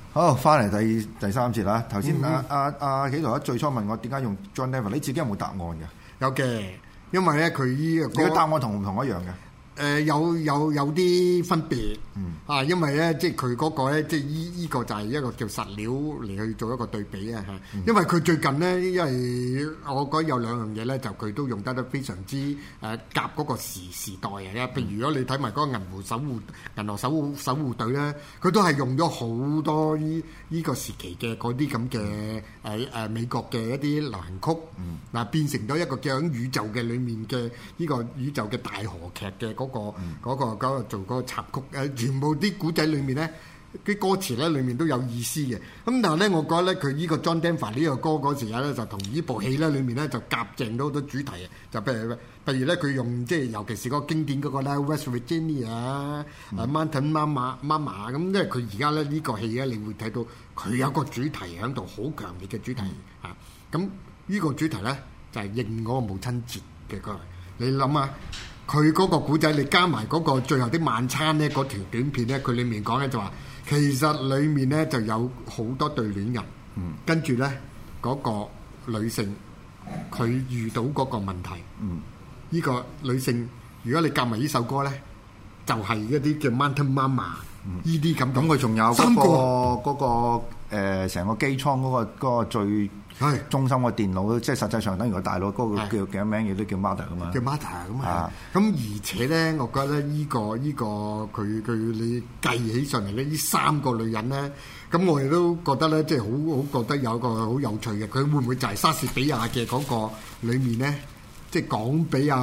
好，翻嚟第三節啦。頭先紀陶最初問我點解用 John Denver，你自己有冇答案嘅？ 有嘅，因為咧佢呢個答案同唔同一樣嘅？ 有啲分別，因為咧即係佢嗰個咧，即係依個就係一個叫實料嚟去做一個對比啊嚇。因為佢最近咧，因為我覺得有兩樣嘢咧，就佢都用得非常之夾嗰個時代啊。譬如如果你睇埋嗰個銀河守護隊咧，佢都係用咗好多依個時期嘅嗰啲咁嘅美國嘅一啲流行曲，嗱變成咗一個叫喺宇宙嘅裡面嘅依個宇宙嘅大河劇嘅嗰個做嗰個插曲，全部啲古仔裏面咧，啲歌詞咧裏面都有意思嘅。咁但係咧，我覺得咧佢呢個 John Denver 呢個歌嗰時咧，就同呢部戲咧裏面咧就夾正咗好多主題啊！就譬如咧，佢用即係尤其是嗰個經典嗰個咧 West Virginia Mountain Mama 咁，因為佢而家咧呢個戲咧，你會睇到佢有個主題喺度，好強烈嘅主題啊！咁呢個主題咧就係應嗰個母親節嘅歌。你諗下。佢嗰個古仔，你加埋嗰個最後啲晚餐咧，嗰條短片咧，佢裡面講咧就話，其實裡面咧就有好多對戀人，跟住咧嗰個女性佢遇到嗰個問題，呢個女性如果你夾埋呢首歌咧，就係一啲叫 Mountain Mama 呢啲咁。咁佢仲有嗰個成個機艙嗰個最中心嘅電腦，即係實際上等於個大佬嗰個叫幾多名嘢都叫 Mother 噶嘛， 叫 Mother 咁啊。咁而且咧，我覺得呢個佢你計起上嚟咧，呢三個女人咧，咁我哋都覺得咧，即係好覺得有個好有趣嘅。佢會唔會就係莎士比亞嘅嗰個裡面咧，即係講俾阿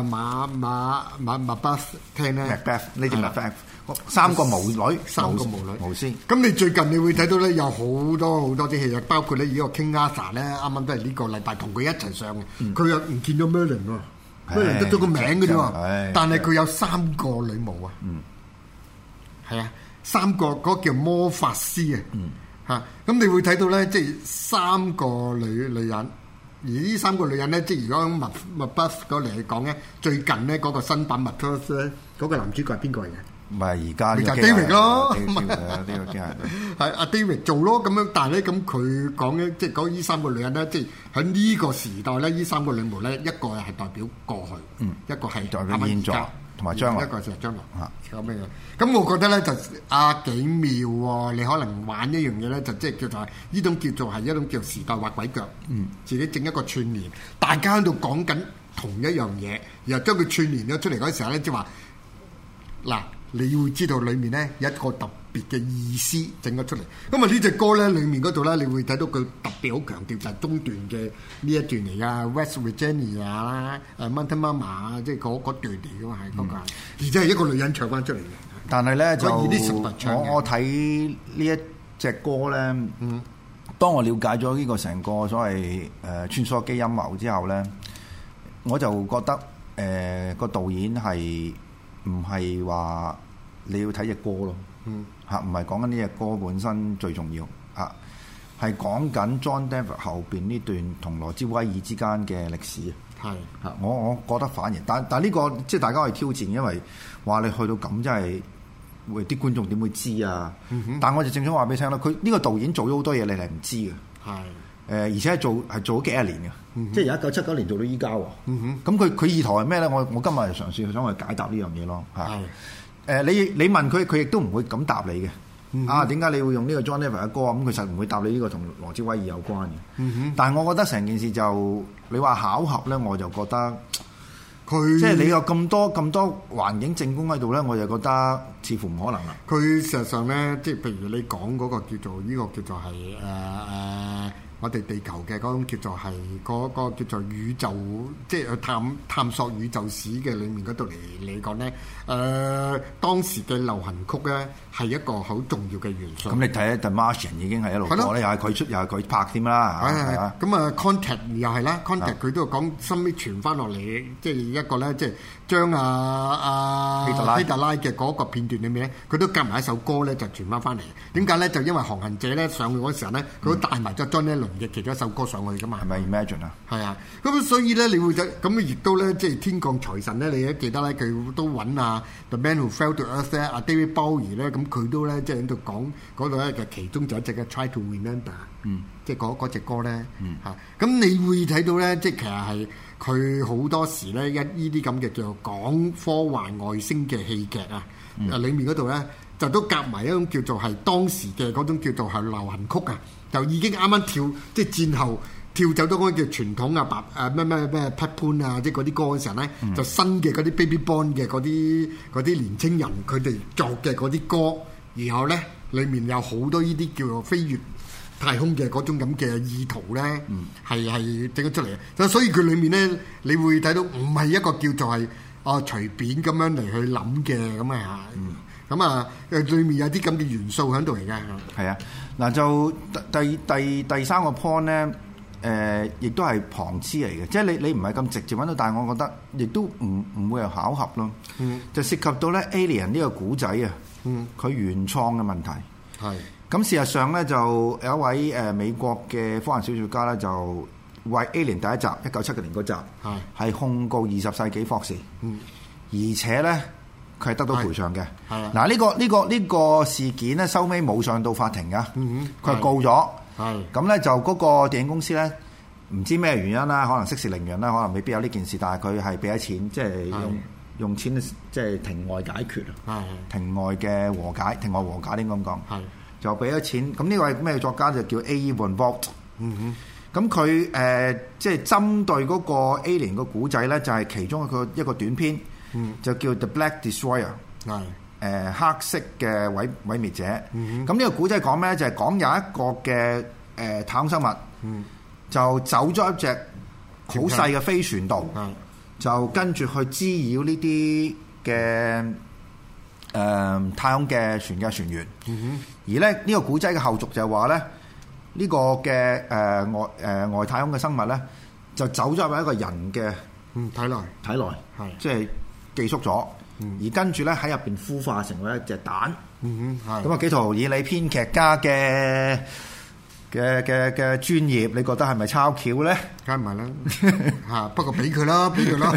Macbeth聽咧？ Macbeth 呢啲 Macbeth。三個巫師。咁你最近你會睇到咧，有好多啲戲啊，包括咧呢個 King Arthur 咧，啱啱都係呢個禮拜同佢一齊上嘅。佢又唔見咗 Merlin 喎，Merlin 得咗個名嘅啫喎，但係佢有三個女巫啊。係啊，三個嗰個叫魔法師啊。咁你會睇到咧，即係三個女人，而呢三個女人咧，即係如果Macbeth嗰嚟講咧，最近咧嗰個新版 Macbeth 咧，嗰個男主角係邊個嚟嘅？ 唔係而家呢個 David 咯， 呢個機械人係阿 David 做咯，咁樣，但係咧咁佢講咧，即係講呢三個女人咧，即係喺呢個時代咧，呢三個女巫咧，一個係代表過去，一個係代表現在同埋將來， 一個就係將來咁樣。咁我覺得咧就幾妙喎！你可能玩一樣嘢咧，就即係叫做呢種叫做係一種叫時代畫鬼腳，自己整一個串聯，大家喺度講緊同一樣嘢，然後將佢串聯咗出嚟嗰時候咧，即係話嗱。你會知道裡面咧有一個特別嘅意思整咗出嚟。咁啊呢隻歌咧裡面嗰度咧，你會睇到佢特別好強調就係中段嘅呢一段嚟㗎 ，West Virginia 啦，Mountain Mama 即係嗰段嚟㗎嘛，係嗰個，而且係一個女人唱翻出嚟嘅。 但係咧就我睇呢一隻歌咧，當我了解咗呢個成個所謂穿梭機陰謀之後咧，我就覺得個導演係。唔係話你要睇隻歌咯，嚇唔係講緊呢隻歌本身最重要嚇，係講緊 John Denver 後邊呢段同羅茲威爾之間嘅歷史啊，嚇我覺得反而，但呢個即係大家可以挑戰，因為話你去到咁真係會啲觀眾點會知啊？但我就正想話俾你聽啦，佢呢個導演做咗好多嘢，你係唔知嘅，而且係做咗幾十年嘅，即係由1979年做到依家喎。咁佢意圖係咩咧？我今日嘗試想去解答呢樣嘢咯。你問佢亦都唔會咁答你嘅。點解你會用呢個 John Denver 嘅歌？咁佢實唔會答你呢個同羅茲威爾有關嘅。但係我覺得成件事就你話巧合咧，我就覺得佢即係你有咁多環境證供喺度咧，我就覺得似乎唔可能啦。 佢事實上咧，即係譬如你講嗰個叫做呢個叫做係我哋地球嘅嗰種叫做係嗰個叫做宇宙，即係去探索宇宙史嘅裏面嗰度嚟講咧，當時嘅流行曲咧係一個好重要嘅元素。 咁你睇《The Martian》已經係一路播咧，又係佢出，又係佢拍添啦。係啊， 咁Contact 又係啦，Contact 佢都講收尾傳翻落嚟，即係一個咧，即係將希特拉嘅嗰個片段裏面咧，佢都夾埋一首歌咧，就傳翻嚟。點解咧？就因為航行者咧上去嗰時候咧，佢都帶埋咗 John Lennon 倫嘅其中一首歌上去噶嘛。 係咪 Imagine 啊？ 係啊，咁所以咧，你會咁亦都咧，即係天降財神咧，你都記得咧，佢都揾啊 The Man Who Fell to Earth 咧，阿 David Bowie 咧，咁佢都咧即係喺度講嗰度咧，就其中就一隻嘅 Try to Remember，即係嗰隻歌咧嚇。咁你會睇到咧，即係其實係佢好多時咧呢啲咁嘅叫做講科幻外星嘅戲劇啊，裡面嗰度咧就都夾埋一種叫做係當時嘅嗰種叫做係流行曲啊，就已經啱啱跳即係戰後。跳走咗嗰個叫傳統啊咩 Pat Boone 啊，即係嗰啲歌嘅時候咧，就新嘅嗰啲 Baby Born 嘅嗰啲年青人佢哋作嘅嗰啲歌，然後咧裡面有好多呢啲叫做飛越太空嘅嗰種咁嘅意圖咧，係整咗出嚟嘅。所以佢裡面咧，你會睇到唔係一個叫做係隨便咁樣嚟去諗嘅咁啊，咁啊裡面有啲咁嘅元素喺度嚟㗎。 係啊，嗱就第三個 point 咧。亦都係旁支嚟嘅，即係你唔係咁直接揾到，但係我覺得亦都唔會係巧合咯。就涉及到咧 Alien 呢個古仔啊，佢原創嘅問題。咁事實上咧，就有一位美國嘅科幻小說家咧，就為 Alien 第一集1970年嗰集係控告20世紀霍士，而且咧佢係得到賠償嘅。嗱呢個事件咧，收尾冇上到法庭㗎，佢係告咗。咁咧就嗰個電影公司咧，唔知咩原因啦，可能息事寧人啦，可能未必有呢件事，但係佢係俾咗錢，即係用錢即係庭外解決啊，庭外嘅和解，庭外和解應該咁講，就俾咗錢。咁呢位咩作家就叫 A. Van Vogt。咁佢即係針對嗰個 Alien 個古仔咧，就係其中一個短篇，就叫 The Black Destroyer。黑色嘅毀滅者，咁呢個古仔講咩咧？就係講有一個嘅太空生物，就走咗一隻好細嘅飛船度，就跟住去滋擾呢啲嘅太空嘅船員。而咧呢個古仔嘅後續就係話咧，呢個嘅外太空嘅生物咧，就走咗入一個人嘅體內，即係寄宿咗。而跟住咧喺入邊孵化成為一隻蛋，咁啊幾圖以你編劇家嘅專業，你覺得係咪抄橋咧？ 梗係唔係啦嚇，不過俾佢啦。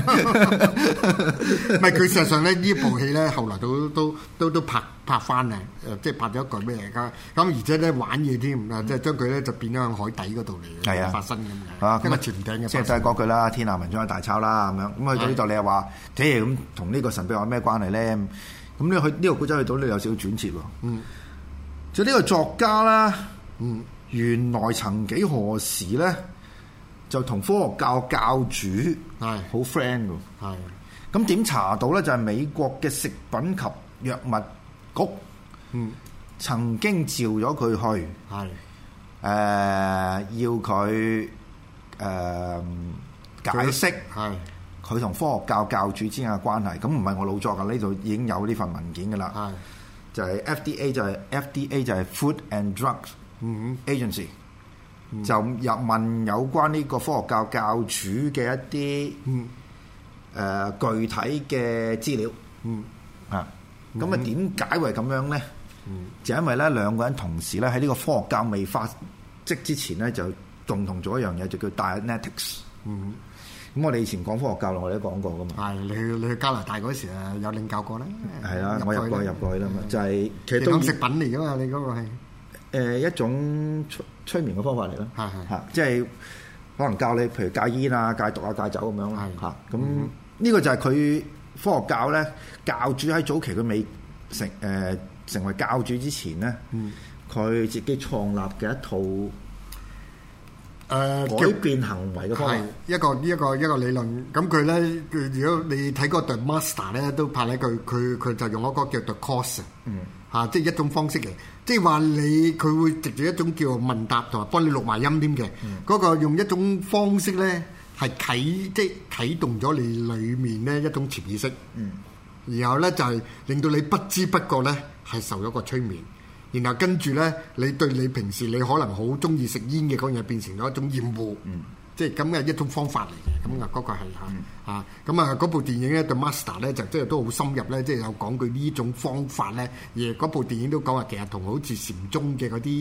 唔係佢事實上咧，呢部戲咧後來都拍翻啊，即係拍咗一個咩嚟㗎？咁而且咧玩嘢添啊，即係將佢咧就變咗向海底嗰度嚟發生咁嘅。咁啊潛艇嘅，即係都係嗰句啦，天下文章大抄啦咁樣。咁去到呢度你又話，咁同呢個神秘學有咩關係咧？咁呢去呢個古仔去到呢有少少轉折喎。就呢個作家啦，原來曾幾何時咧就同科學教教主好 friend 㗎。咁點查到咧？就係美國嘅食品及藥物局曾經召咗佢去，要佢解釋佢同科學教教主之間嘅關係。咁唔係我老作㗎，呢度已經有呢份文件㗎啦。就係 FDA 就係 Food and Drugs Agency，就入問有關呢個科學教教主嘅一啲具體嘅資料。咁啊點解會咁樣咧？就因為咧兩個人同時咧喺呢個科學教未發跡之前咧，就共同做一樣嘢，就叫 Dianetics。咁我哋以前講科學教，我哋都講過噶嘛。你去加拿大嗰時啊，有領教過啦。 係啦，我入過去啦嘛，就係其實都食品嚟噶嘛，你嗰個係一種催眠嘅方法嚟咯。即係可能教你，譬如戒煙啊、戒毒啊、戒酒咁樣啦。咁呢個就係佢科學教咧，教主喺早期佢未成為教主之前咧，佢自己創立嘅一套改變行為嘅方法， 一個理論。咁佢咧，如果你睇嗰個 The Master 咧，都拍咧佢就用一個叫 The Course，即係一種方式嚟，即係話佢會藉住一種叫問答同埋幫你錄埋音添嘅。嗰個用一種方式咧，係啟動咗你裡面咧一種潛意識，然後咧就係令到你不知不覺咧係受咗個催眠。然後跟住咧，你對你平時你可能好中意食煙嘅嗰樣嘢變成咗一種厭惡，即係咁嘅一種方法嚟嘅。咁啊，嗰個係咁啊，嗰部電影咧，《The Master》咧就即係都好深入咧，即係有講佢呢種方法咧。而嗰部電影都講話其實同好似禪宗嘅嗰啲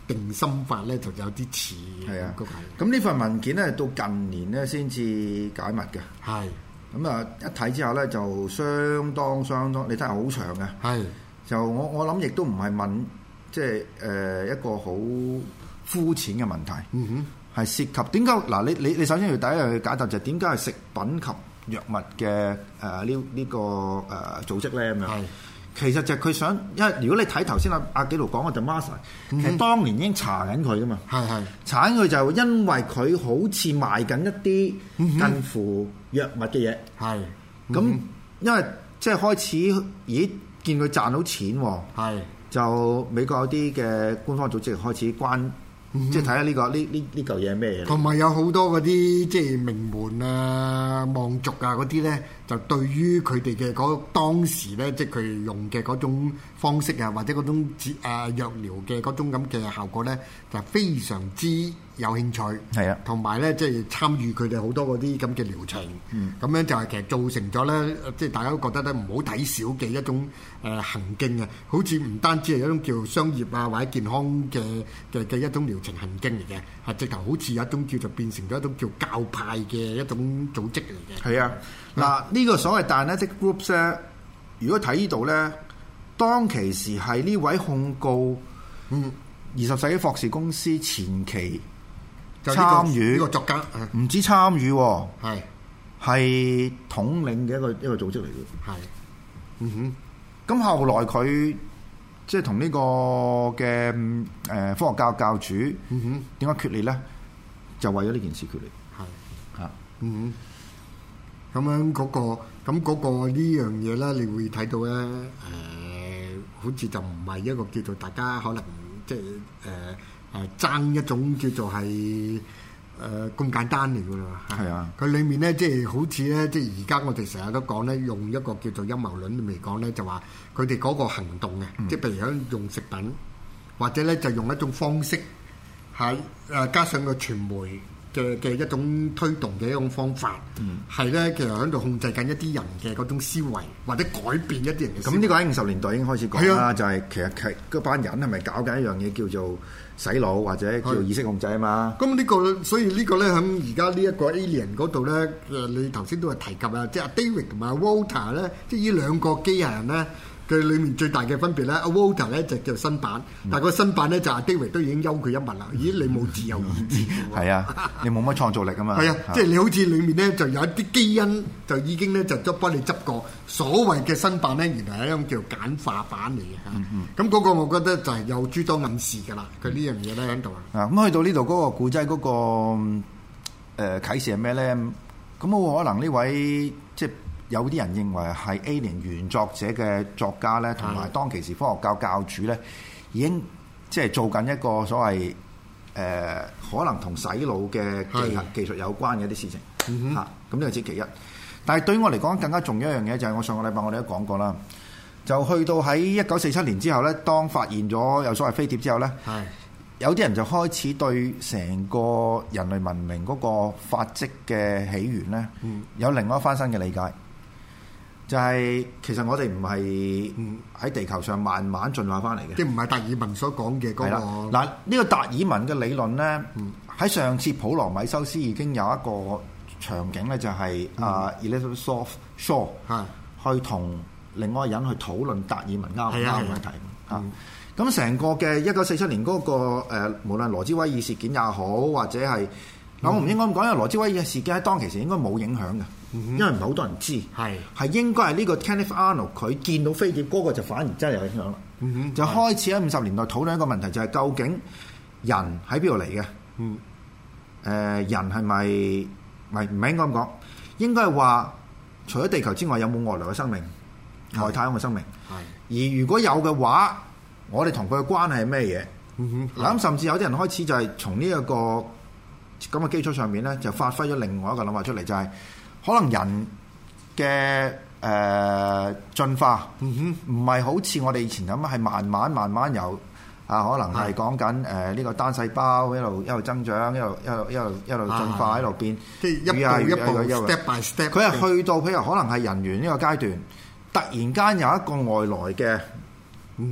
定心法咧就有啲似。 係啊，咁呢份文件咧到近年咧先至解密嘅。 係。 咁啊一睇之後咧就相當，你睇下好長嘅。係。就我諗亦都唔係問即係一個好膚淺嘅問題。係涉及點解嗱？你首先要第一樣去解答就係點解係食品及藥物嘅呢個組織咧咁樣。係。其實就係佢想，因為如果你睇頭先阿紀陶講嘅就 Master，其實當年已經查緊佢噶嘛。係。查緊佢就因為佢好似賣緊一啲近乎藥物嘅嘢。係。咁因為即係開始，咦見佢賺到錢喎。係。就美國有啲嘅官方組織開始關。即係睇下呢嚿嘢係咩嘢？ 同埋有好多嗰啲即係名門啊、望族啊嗰啲咧，就對於佢哋嘅嗰當時咧，即係佢用嘅嗰種方式啊，或者嗰種藥療嘅嗰種咁嘅效果咧，就非常之有興趣。係啊，同埋咧即係參與佢哋好多嗰啲咁嘅療程。咁樣就係其實造成咗咧，即係大家都覺得咧唔好睇小嘅一種行徑啊，好似唔單止係一種叫商業啊或者健康嘅一種療程行徑嚟嘅，係直頭好似有一種叫做變成咗一種叫教派嘅一種組織嚟嘅。 係啊，嗱呢個所謂 Dianetics Groups 咧，如果睇呢度咧，當其時係呢位控告20世紀霍士公司前期參與呢個作家， 唔止參與喎，係統領嘅一個組織嚟嘅。係，咁後來佢即係同呢個嘅科學教主點解決裂咧？就為咗呢件事決裂。係嚇， 咁樣嗰個呢樣嘢咧，你會睇到咧，好似就唔係一個叫做大家可能即係爭一種叫做係咁簡單嚟㗎啦。係啊，佢裡面咧即係好似咧，即係而家我哋成日都講咧，用一個叫做陰謀論嚟講咧，就話佢哋嗰個行動嘅，即係譬如喺用食品，或者咧就用一種方式，係加上個傳媒嘅一種推動嘅一種方法，係咧其實喺度控制緊一啲人嘅嗰種思維，或者改變一啲人嘅思維。 咁呢個喺50年代已經開始講啦，就係其實嗰班人係咪搞緊一樣嘢叫做洗腦或者叫做意識控制啊嘛？ 咁呢個所以呢個咧喺而家呢一個 Alien 嗰度咧，你頭先都係提及啊，即係 David 同埋 Walter 咧，即係呢兩個機械人咧。佢裏面最大嘅分別咧，阿 Walter 咧就叫新版，但係個新版咧就阿 David 都已經休佢一物啦。咦，你冇自由意志喎？ 係啊，你冇乜創造力啊嘛。 係啊，即係你好似裏面咧就有一啲基因就已經咧就都幫你執過。所謂嘅新版咧，原來係一種叫簡化版嚟嘅嚇。咁嗰個我覺得就係有諸多暗示㗎啦。佢呢樣嘢咧喺度啊。 咁去到呢度嗰個古仔嗰個啟示係咩咧？咁我可能呢位即係。有啲人認為係 Alien 原作者嘅作家咧，同埋當其時科學教主咧，已經即係做緊一個所謂可能同洗腦嘅技術有關嘅一啲事情嚇。咁呢個只其一，但係對於我嚟講更加重要一樣嘢就係我上個禮拜我哋都講過啦，就去到喺1947年之後咧，當發現咗有所謂飛碟之後咧，有啲人就開始對成個人類文明嗰個發跡嘅起源咧，有另外一番新嘅理解。就係其實我哋唔係喺地球上慢慢進化翻嚟嘅， 即係唔係達爾文所講嘅嗰個。 嗱，呢個達爾文嘅理論咧，喺上次普羅米修斯已經有一個場景咧，就係Elizabeth Shaw 去同另外一個人去討論達爾文啱唔啱嘅問題啊。咁成個嘅1947年嗰個無論羅茲威爾事件也好，或者係我唔應該咁講，因為羅茲威爾事件喺當其時應該冇影響嘅。因為唔係好多人知，係應該係呢個 Kenneth Arnold 佢見到飛碟嗰個就反而真係有影響啦。就開始喺50年代討論一個問題，就係究竟人喺邊度嚟嘅？人係咪唔係應該咁講？應該係話除咗地球之外，有冇外來嘅生命、外太空嘅生命？而如果有嘅話，我哋同佢嘅關係係咩嘢？嗱咁甚至有啲人開始就係從呢一個咁嘅基礎上面咧，就發揮咗另外一個諗法出嚟，就係。可能人嘅進化唔係好似我哋以前咁，係慢慢由可能係講緊呢個單細胞一路增長，一路進化，一路變， 即係一步 step by step。 佢係去到譬如可能係人猿呢個階段，突然間有一個外來嘅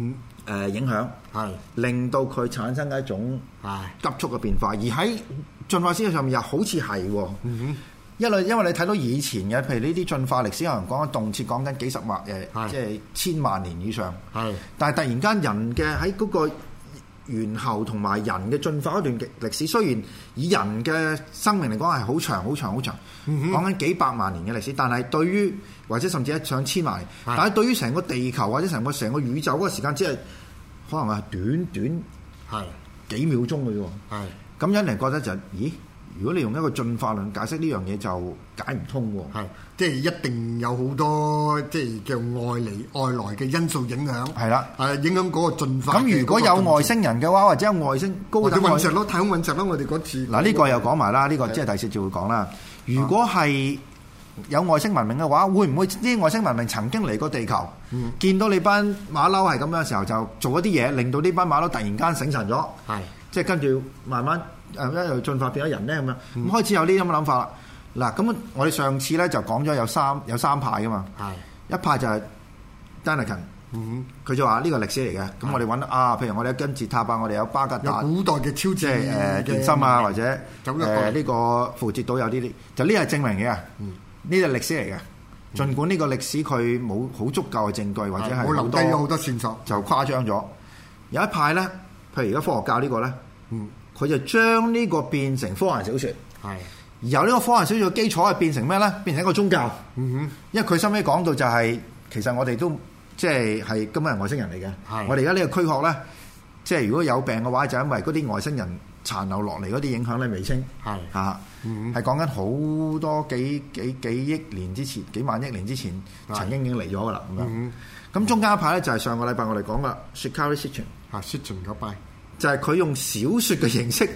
影響，令到佢產生一種急速嘅變化。而喺進化史上面又好似係喎，因為你睇到以前嘅，譬如呢啲進化歷史，可能講緊動輒講緊幾十萬即係千萬年以上。但係突然間人嘅喺嗰個猿猴同埋人嘅進化一段歷史，雖然以人嘅生命嚟講係好長好長好長，講緊幾百萬年嘅歷史，但係對於或者甚至係上千萬年，但係對於成個地球或者成個宇宙嗰個時間，只係可能係短幾秒鐘嘅啫。咁樣嚟覺得就咦？如果你用一個進化論解釋呢樣嘢，就解唔通喎。 即係一定有好多即係叫外來嘅因素影響。係啦，影響嗰個進化。 咁如果有外星人嘅話，或者有外星高等隕石咯，太空隕石咯，我哋嗰次嗱呢個又講埋啦，呢個即係第四節會講啦。如果係有外星文明嘅話，會唔會啲外星文明曾經嚟過地球，見到你班馬騮係咁樣嘅時候，就做一啲嘢，令到呢班馬騮突然間醒神咗，即係跟住慢慢一路進化變咗人咧咁樣，咁開始有呢啲咁嘅諗法啦。嗱，咁我哋上次咧就講咗有三派噶嘛，一派就係 Daniken，佢就話呢個歷史嚟嘅。咁我哋揾譬如我哋有金字塔啊，我哋有巴格達， 有古代嘅超自然電心啊，或者呢個復活節島有呢啲，就呢係證明嘅，呢係歷史嚟嘅。儘管呢個歷史佢冇好足夠嘅證據，或者係我留低咗好多線索， 就誇張咗。有一派咧，譬如而家科學教呢個咧，佢就將呢個變成科幻小説，而由呢個科幻小説嘅基礎係變成咩咧？變成一個宗教。因為佢收尾講到就係，其實我哋都即係根本係外星人嚟嘅。我哋而家呢個軀殼咧，即係如果有病嘅話，就因為嗰啲外星人殘留落嚟嗰啲影響咧，未清。係講緊好多幾億年之前，幾萬億年之前曾經已經嚟咗噶啦咁樣。咁中間一派咧就係上個禮拜我哋講嘅 Shikari Sitchin 嗰派。就係佢用小説嘅形式，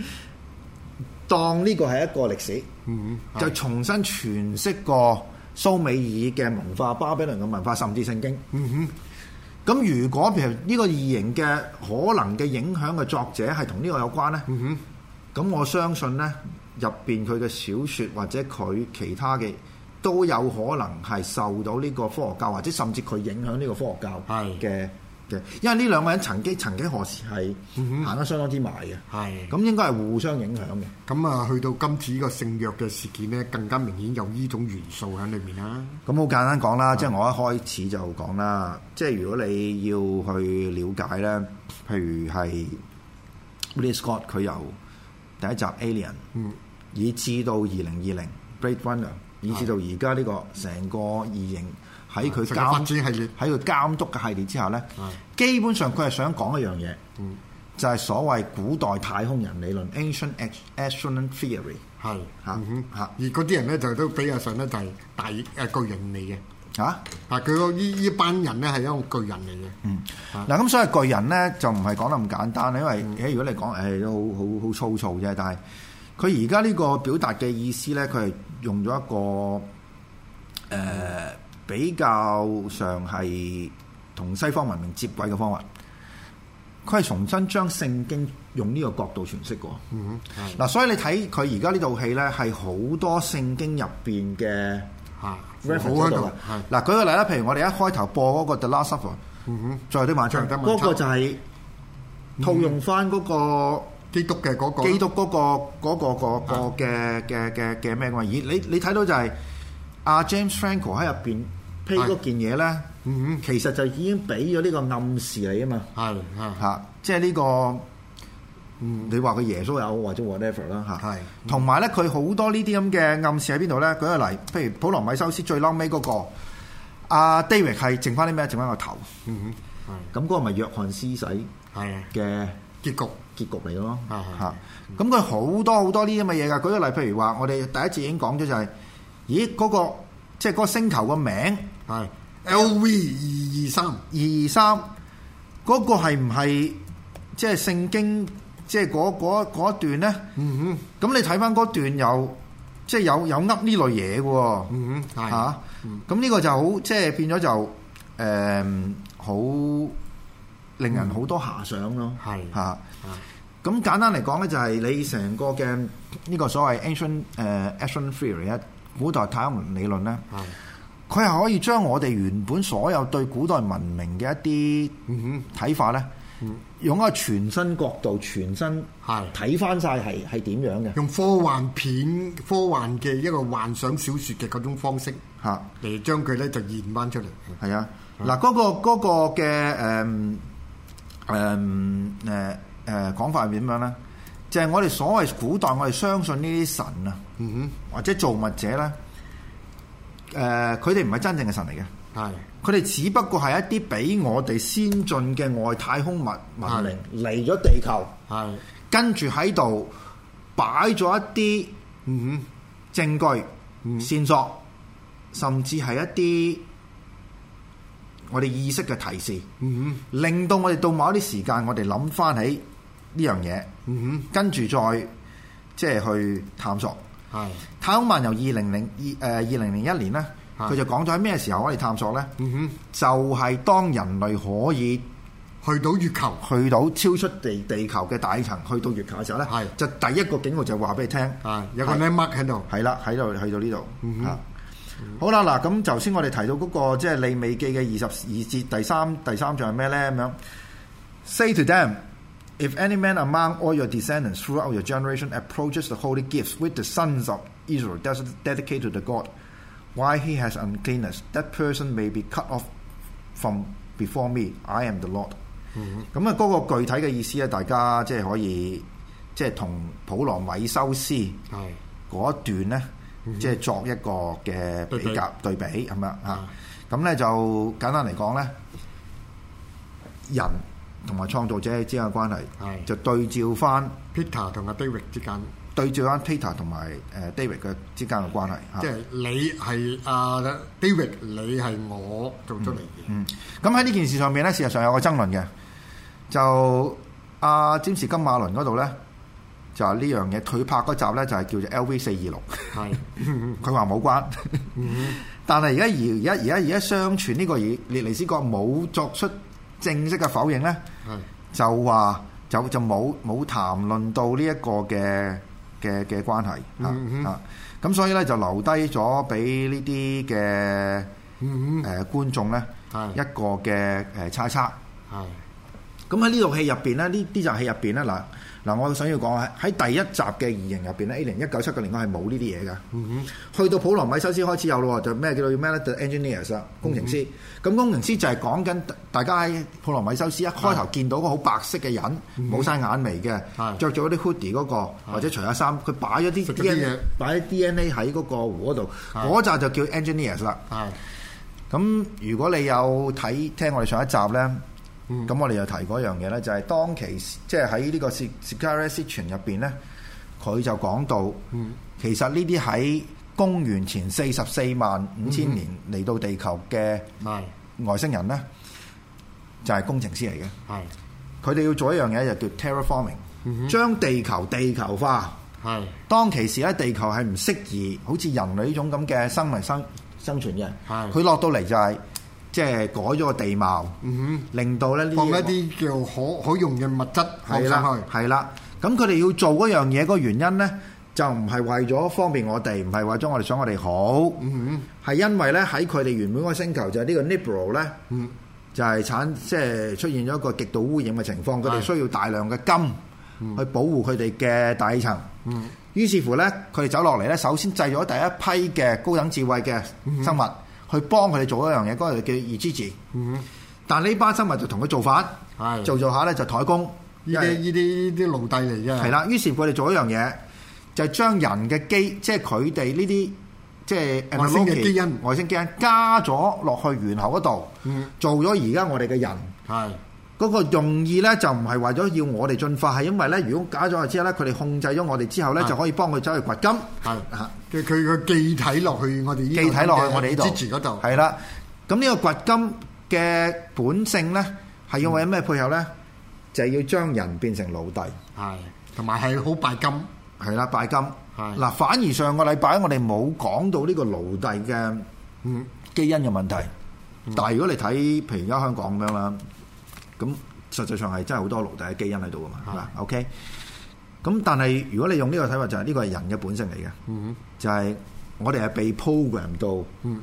當呢個係一個歷史，就重新詮釋過蘇美爾嘅文化、巴比倫嘅文化，甚至聖經。咁如果譬如呢個異形嘅可能嘅影響嘅作者係同呢個有關咧，咁我相信咧入邊佢嘅小説或者佢其他嘅都有可能係受到呢個科學教，或者甚至佢影響呢個科學教嘅。因為呢兩個人曾經何時係行得相當之埋嘅，咁應該係互相影響嘅。 咁啊，去到今次呢個聖約嘅事件咧，更加明顯有呢種元素喺裏面啦。 咁好簡單講啦，即係我一開始就講啦，即係如果你要去了解咧，譬如係 Ridley Scott 佢由第一集 Alien，以至到2020 Blade Runner，以至到而家呢個成個異形。喺佢監督嘅系列之下咧，基本上佢係想講一樣嘢，就係所謂古代太空人理論 （Ancient Astronaut Theory）。 而嗰啲人咧就都比較上咧就係大巨人嚟嘅。佢呢班人咧係一個巨人嚟嘅。 嗱咁所以巨人咧就唔係講得咁簡單，因為如果你講都好粗糙啫，但係佢而家呢個表達嘅意思咧，佢係用咗一個比較上係同西方文明接軌嘅方法，佢係重新將聖經用呢個角度詮釋過。嗱，所以你睇佢而家呢套戲咧，係好多聖經入邊嘅 reference 度。嗱，舉個例啦，譬如我哋一開頭播嗰個 The Last Supper，最後的晚餐，嗰個就係套用翻嗰個基督嘅嗰個嘅咩嘅嘛？而你睇到就係阿 James Franco 喺入邊。嗰件嘢咧，其實就已經俾咗呢個暗示你啊嘛，即係呢個，你話佢耶穌有或者 whatever 啦，同埋咧佢好多呢啲咁嘅暗示喺邊度咧？舉個例，譬如普羅米修斯最嬲尾嗰個，阿 David 係剩翻啲咩？剩翻個頭，咁嗰個咪約翰施洗嘅結局嚟咯，咁佢好多呢啲咁嘅嘢㗎。舉個例，譬如話我哋第一節已經講咗就係，咦嗰個。即係嗰個星球個名係 LV223， 嗰個係唔係即係聖經即係嗰一段咧？咁你睇翻嗰段有即係有噏呢類嘢嘅喎，咁呢個就好即係變咗就好令人好多遐想咯，咁簡單嚟講咧，就係你成個嘅呢個所謂 Ancient Astronaut Theory 古代太空理論咧， 佢係可以將我哋原本所有對古代文明嘅一啲睇法咧，用一個全新角度、全新睇翻晒係點樣嘅？ 用科幻嘅一個幻想小説嘅嗰種方式嚟將佢咧就現翻出嚟。 係啊，嗱嗰個嘅講法係點樣咧？就係我哋所謂古代，我哋相信呢啲神啊，或者造物者咧。佢哋唔係真正嘅神嚟嘅，佢哋只不過係一啲比我哋先進嘅外太空文明嚟咗地球，跟住喺度擺咗一啲證據、線索，甚至係一啲我哋意識嘅提示，令到我哋到某一啲時間，我哋諗翻起呢樣嘢，跟住再即係去探索。太空漫遊2001年咧，佢就講咗喺咩時候可以探索咧？就係當人類可以去到月球， 去到超出地球嘅大層，去到月球嘅時候咧，就第一個警號就話俾你聽， 有個 landmark 喺度。 係啦，喺度去到呢度。好啦，嗱咁頭先我哋提到嗰個即係利未記嘅22節第三章係咩咧？咁樣 Say to them。If any man among all your descendants throughout your generation approaches the holy gifts which the sons of Israel dedicate to the God, while he has uncleanness, that person may be cut off from before me. I am the Lord. 咁啊，嗰個具體嘅意思咧，大家即係可以即係同普羅米修斯嗰一段咧，即係作一個嘅比較對比咁樣嚇。咁咧就簡單嚟講咧，人同埋創造者之間嘅關係，就對照翻 Peter 同阿 David 之間， 對照翻 Peter 同埋David 嘅之間嘅關係。 即係你係阿 David，你係我做出嚟嘅。 咁喺呢件事上面咧，事實上有個爭論嘅，就阿詹士金馬倫嗰度咧，就係呢樣嘢，佢拍嗰集咧就係叫做 LV426，佢話冇關，但係而家相傳呢個列尼斯國冇作出正式嘅否認咧，就話就冇談論到呢一個嘅關係咁所以咧就留低咗俾呢啲嘅觀眾咧一個嘅猜測。咁喺呢套戲入邊咧，呢集戲入邊咧嗱，我想要講喺第一集嘅異形入邊咧，A0 1979年係冇呢啲嘢㗎。去到普羅米修斯開始有咯，就咩叫做咩咧？就 engineers 啦，工程師。咁工程師就係講緊大家喺普羅米修斯一開頭見到個好白色嘅人，冇晒眼眉嘅，着咗啲 hoodie 嗰個，或者除下衫，佢擺咗啲 DNA 喺嗰個湖嗰度，嗰集就叫 engineers 啦。咁如果你有聽我哋上一集咧。咁我哋又提過一樣嘢咧，就係當其即係喺呢個 Sikaria Sitchin 入邊咧，佢就講到，其實呢啲喺公元前44萬5千年嚟到地球嘅外星人咧，就係工程師嚟嘅。佢哋要做一樣嘢就叫 terraforming，將地球化。當其時咧，地球係唔適宜好似人類呢種咁嘅生存嘅。佢落到嚟就係。即係改咗個地貌，令到咧放一啲叫可用嘅物質放上去。 係啦，咁佢哋要做嗰樣嘢，嗰個原因咧就唔係為咗方便我哋，唔係為咗我哋想我哋好，係因為咧喺佢哋原本個星球就係呢個 Nibiru 咧，就係即係出現咗一個極度污染嘅情況，佢哋需要大量嘅金去保護佢哋嘅大氣層。於是乎咧，佢哋走落嚟咧，首先製咗第一批嘅高等智慧嘅生物。去幫佢哋做一樣嘢，嗰個叫 Igigi。但呢班生物就同佢做法，做下咧就怠工。 呢啲奴隸嚟嘅。 係啦，於是佢哋做一樣嘢，就係將人嘅基，即係佢哋呢啲即係外星嘅基因加咗落去猿猴嗰度，做咗而家我哋嘅人。嗰個用意咧就唔係為咗要我哋進化，係因為咧如果加咗之後咧，佢哋控制咗我哋之後咧，就可以幫佢走去掘金。 佢個記體落去我哋呢記體落去我哋呢度。 支持嗰度。係啦，咁呢個掘金嘅本性咧，係要為咩配合咧？就係要將人變成奴隸。 同埋係好拜金。 係啦，拜金。嗱，反而上個禮拜我哋冇講到呢個奴隸嘅基因嘅問題。但係如果你睇譬如而家香港咁樣啦。咁實際上係真係好多奴隸嘅基因喺度噶嘛，OK？咁但係如果你用呢個睇法，就係呢個係人嘅本性嚟嘅，就係我哋係被 program 到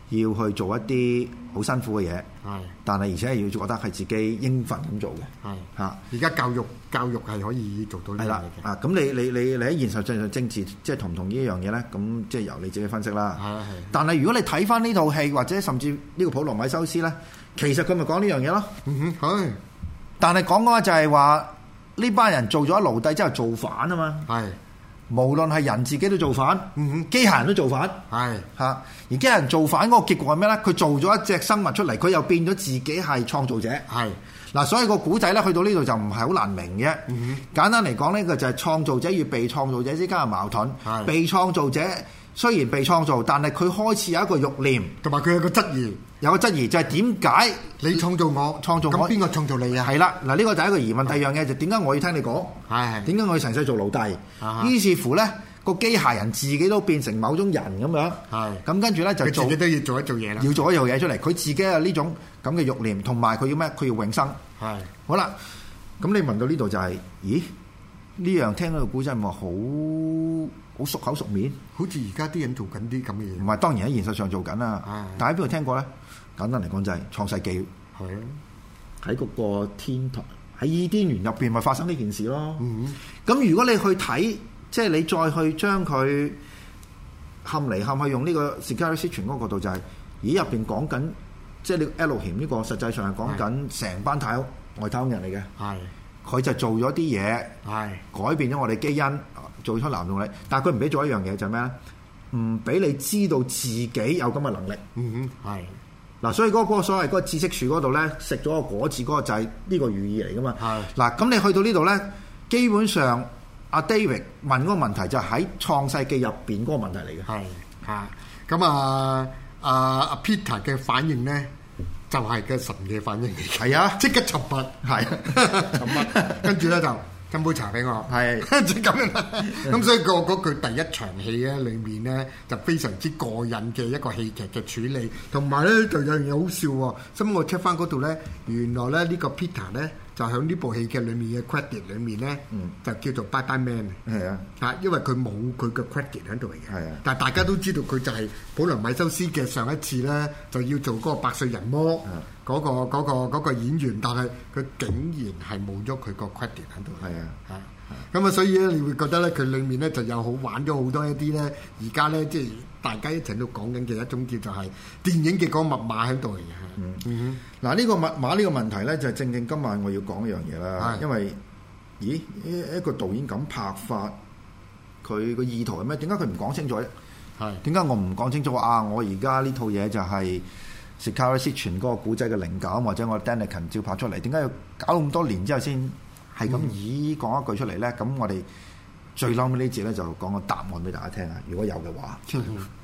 要去做一啲好辛苦嘅嘢，但係而且係要覺得係自己應份咁做嘅，嚇。 而家教育係可以做到呢樣嘢嘅。 咁你喺現實上政治即係同唔同意呢樣嘢咧？咁即係由你自己分析啦。但係如果你睇翻呢套戲或者甚至呢個普羅米修斯咧，其實佢咪講呢樣嘢咯。但係講嘅話就係話呢班人做咗奴隸之後造反啊嘛。無論係人自己都造反，機械人都造反，而機械人造反嗰個結果係咩咧？佢做咗一隻生物出嚟，佢又變咗自己係創造者。嗱，所以個古仔咧去到呢度就唔係好難明嘅。簡單嚟講，呢個就係創造者與被創造者之間嘅矛盾。被創造者雖然被創造，但係佢開始有一個慾念，同埋佢有個質疑。有個質疑就係點解你創造我，咁邊個創造你啊？ 係啦，嗱呢個第一個疑問。第二樣嘢就點解我要聽你講？點解我要成世做奴隸？於是乎咧，個機械人自己都變成某種人咁樣。咁跟住咧就佢自己都要做一做嘢啦。 要做一樣嘢出嚟，佢自己有呢種咁嘅慾念，同埋佢要咩？佢要永生。好啦，咁你問到呢度就係，咦？呢樣聽到個古仔咪好熟口熟面， 好似而家啲人做緊啲咁嘅嘢。 唔係，當然喺現實上做緊啦。但喺邊度聽過咧？簡單嚟講就係創世紀，喺嗰個天堂喺伊甸園入邊咪發生呢件事咯。咁如果你去睇，即係你再去將佢冚嚟冚去用呢個 Sicarius 傳嗰個角度就係，咦入邊講緊即係你 Elohim 呢個實際上係講緊成班外太空人嚟嘅。佢就做咗啲嘢，改變咗我哋基因，做出男同女。但係佢唔俾做一樣嘢就係咩咧？唔俾你知道自己有咁嘅能力。嗱，所以嗰個所謂嗰個知識樹嗰度咧，食咗個果子嗰個就係呢個寓意嚟噶嘛。嗱，咁你去到呢度咧，基本上阿 David 問嗰個問題就係喺創世記入邊嗰個問題嚟嘅。 咁阿 Peter 嘅反應咧，就係嘅神嘅反應嚟。 係啊， 即刻沉默。沉默。跟住咧就斟杯茶俾我。即係咁樣。咁所以嗰句第一場戲咧，裡面咧就非常之過癮嘅一個戲劇嘅處理，同埋咧就有樣嘢好笑喎。咁我 check 翻嗰度咧，原來咧呢個 Peter 咧就喺呢部戲劇裡面嘅 credit 裡面咧，就叫做 Bye Bye Man。因為佢冇佢嘅 credit 喺度嚟嘅。但係大家都知道佢就係普羅米修斯嘅上一次咧就要做嗰個百歲人魔嗰個演員，但係佢竟然係冇咗佢個 credit 喺度。咁啊，所以咧，你會覺得咧，佢裡面咧就有好玩咗好多一啲咧，而家咧即係大家一齊都講緊嘅一種叫做係電影嘅嗰個密碼喺度嚟嘅。 嗱，呢個密碼呢個問題咧，就係正正今晚我要講一樣嘢啦。因為一個導演咁拍法，佢個意圖係咩？點解佢唔講清楚咧？點解我唔講清楚啊？我而家呢套嘢就係 Sicarius 傳嗰個古仔嘅靈感，或者我 Daniken 照拍出嚟，點解要搞咁多年之後先係咁講一句出嚟咧？咁我哋最嬲尾呢節咧就講個答案俾大家聽啊！如果有嘅話。